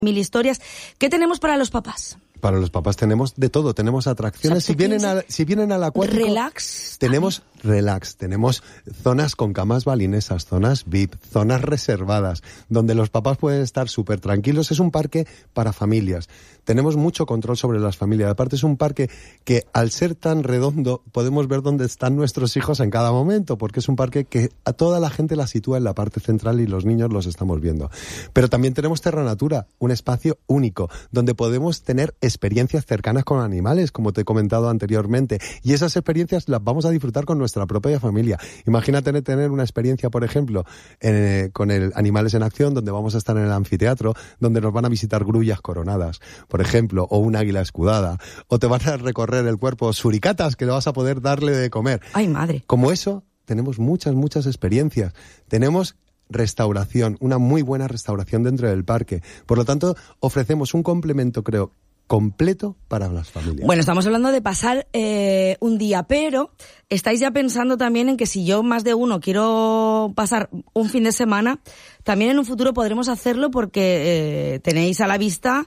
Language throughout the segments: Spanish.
mil historias. ¿Qué tenemos para los papás? Para los papás tenemos de todo, tenemos atracciones. Si vienen al acuático, relax. Tenemos relax, tenemos zonas con camas balinesas, zonas VIP, zonas reservadas, donde los papás pueden estar súper tranquilos. Es un parque para familias. Tenemos mucho control sobre las familias. Aparte es un parque que, al ser tan redondo, podemos ver dónde están nuestros hijos en cada momento, porque es un parque que a toda la gente la sitúa en la parte central y los niños los estamos viendo. Pero también tenemos Terra Natura, un espacio único, donde podemos tener experiencias cercanas con animales, como te he comentado anteriormente, y esas experiencias las vamos a disfrutar con nuestra propia familia. Imagínate tener una experiencia, por ejemplo, con el Animales en Acción, donde vamos a estar en el anfiteatro, donde nos van a visitar grullas coronadas, por ejemplo, o un águila escudada, o te van a recorrer el cuerpo suricatas que le vas a poder darle de comer. ¡Ay, madre! Como eso, tenemos muchas experiencias. Tenemos restauración, una muy buena restauración dentro del parque. Por lo tanto, ofrecemos un complemento, creo, completo para las familias. Bueno, estamos hablando de pasar un día, pero estáis ya pensando también en que si yo más de uno quiero pasar un fin de semana, también en un futuro podremos hacerlo porque tenéis a la vista,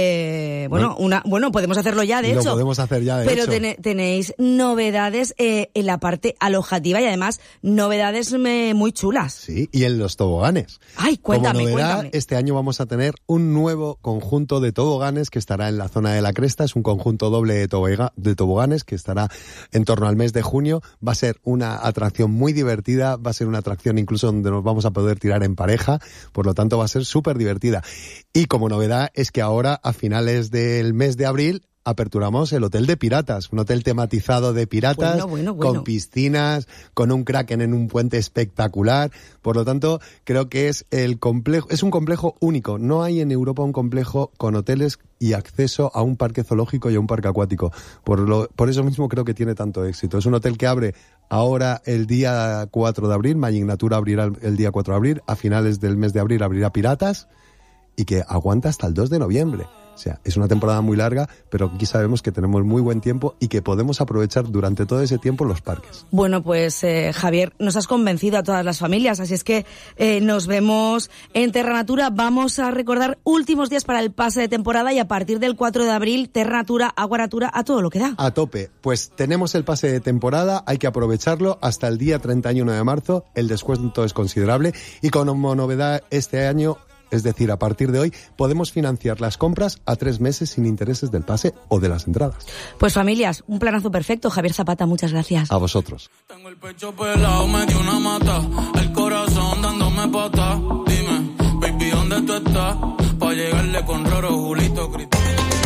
podemos hacerlo ya, de hecho. Lo podemos hacer ya, de pero hecho. Pero tenéis novedades en la parte alojativa y además novedades muy chulas. Sí, y en los toboganes. Ay, cuéntame. Este año vamos a tener un nuevo conjunto de toboganes que estará en la zona de la Cresta. Es un conjunto doble de toboganes que estará en torno al mes de junio. Va a ser una atracción muy divertida, va a ser una atracción incluso donde nos vamos a poder tirar en pareja, por lo tanto va a ser súper divertida. Y como novedad es que ahora, a finales del mes de abril, aperturamos el Hotel de Piratas, un hotel tematizado de piratas, con piscinas, con un kraken en un puente espectacular. Por lo tanto, creo que es un complejo único. No hay en Europa un complejo con hoteles y acceso a un parque zoológico y a un parque acuático. Por eso mismo creo que tiene tanto éxito. Es un hotel que abre ahora el día 4 de abril, Magic Natura abrirá el día 4 de abril, a finales del mes de abril abrirá Piratas, y que aguanta hasta el 2 de noviembre. O sea, es una temporada muy larga, pero aquí sabemos que tenemos muy buen tiempo y que podemos aprovechar durante todo ese tiempo los parques. Bueno, pues Javier, nos has convencido a todas las familias, así es que nos vemos en Terra Natura. Vamos a recordar últimos días para el pase de temporada y a partir del 4 de abril, Terra Natura, Agua Natura, a todo lo que da. A tope. Pues tenemos el pase de temporada, hay que aprovecharlo hasta el día 31 de marzo, el descuento es considerable y como novedad este año, es decir, a partir de hoy, podemos financiar las compras a 3 meses sin intereses del pase o de las entradas. Pues familias, un planazo perfecto. Javier Zapata, muchas gracias. A vosotros. Tengo el pecho pelado, me dio una mata, el corazón dándome pata. Dime, baby, ¿dónde tú estás? Pa' llegarle con Roro, Julito, Cristina.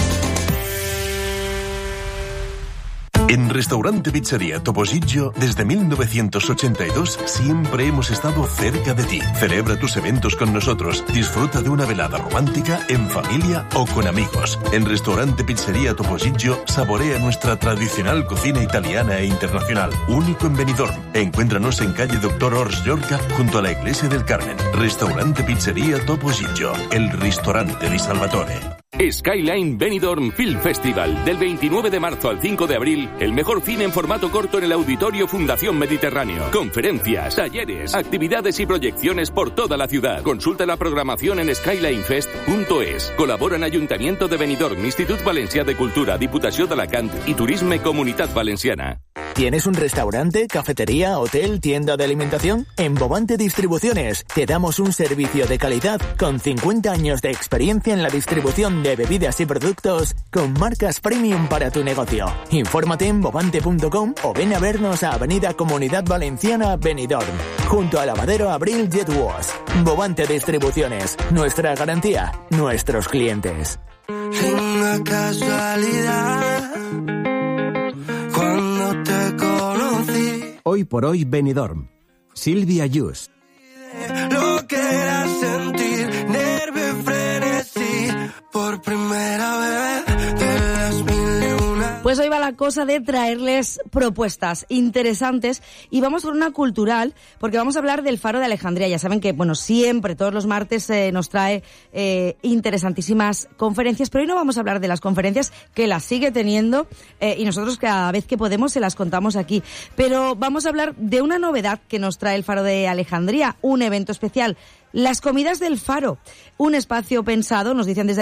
En Restaurante Pizzería Topollillo, desde 1982, siempre hemos estado cerca de ti. Celebra tus eventos con nosotros. Disfruta de una velada romántica en familia o con amigos. En Restaurante Pizzería Topollillo, saborea nuestra tradicional cocina italiana e internacional. Único en Benidorm. Encuéntranos en calle Doctor Ors Llorca, junto a la Iglesia del Carmen. Restaurante Pizzería Topollillo, el ristorante di Salvatore. Skyline Benidorm Film Festival, del 29 de marzo al 5 de abril, el mejor cine en formato corto en el Auditorio Fundación Mediterráneo. Conferencias, talleres, actividades y proyecciones por toda la ciudad. Consulta la programación en skylinefest.es. Colaboran Ayuntamiento de Benidorm, Institut Valencià de Cultura, Diputació d'Alacant y Turisme Comunitat Valenciana. ¿Tienes un restaurante, cafetería, hotel, tienda de alimentación? En Bovante Distribuciones te damos un servicio de calidad con 50 años de experiencia en la distribución de bebidas y productos con marcas premium para tu negocio. Infórmate en bovante.com o ven a vernos a Avenida Comunidad Valenciana, Benidorm, junto a Lavadero Abril Jet Wash. Bovante Distribuciones, nuestra garantía, nuestros clientes. Una casualidad. Cuando te conocí, Hoy por hoy Benidorm. Silvia Yus. lo que era sentir nervio y frenesí por primera vez de las 1001. Pues hoy va la cosa de traerles propuestas interesantes y vamos por una cultural, porque vamos a hablar del Faro de Alejandría. Ya saben que, bueno, siempre, todos los martes nos trae interesantísimas conferencias, pero hoy no vamos a hablar de las conferencias, que las sigue teniendo y nosotros cada vez que podemos se las contamos aquí. Pero vamos a hablar de una novedad que nos trae el Faro de Alejandría, un evento especial, las comidas del Faro, un espacio pensado, nos dicen desde